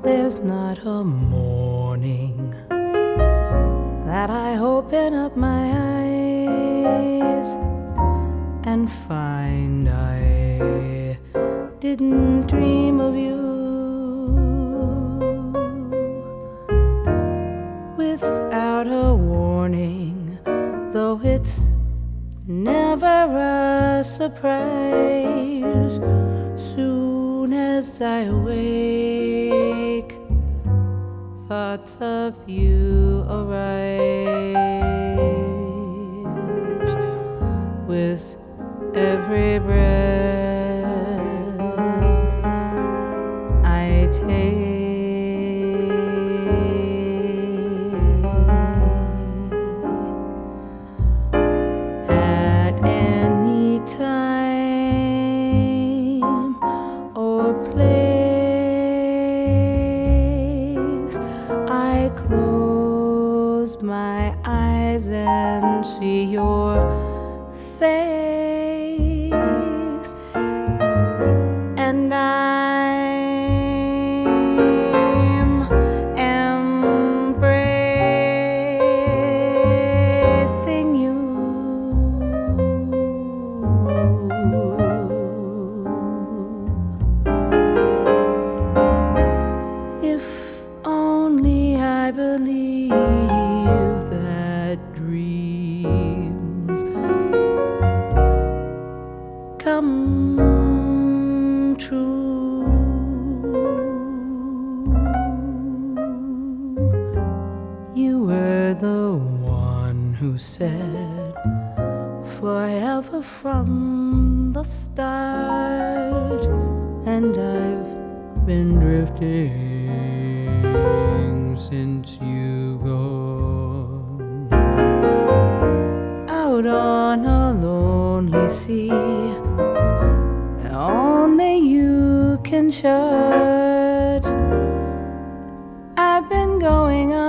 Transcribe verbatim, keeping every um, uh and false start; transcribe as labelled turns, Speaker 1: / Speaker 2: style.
Speaker 1: There's not a morning that I open up my eyes and find I didn't dream of you. Without a warning, though it's never a surprise, soon as I awake, thoughts of you arise. With every breath I take, at any time or place, I close my eyes and see your face, and I'm embracing you. If only I believe that dreams come true. You were the one who said forever from the start, and I've been drifting since you've gone out on a lonely sea. Only you can chart. I've been going on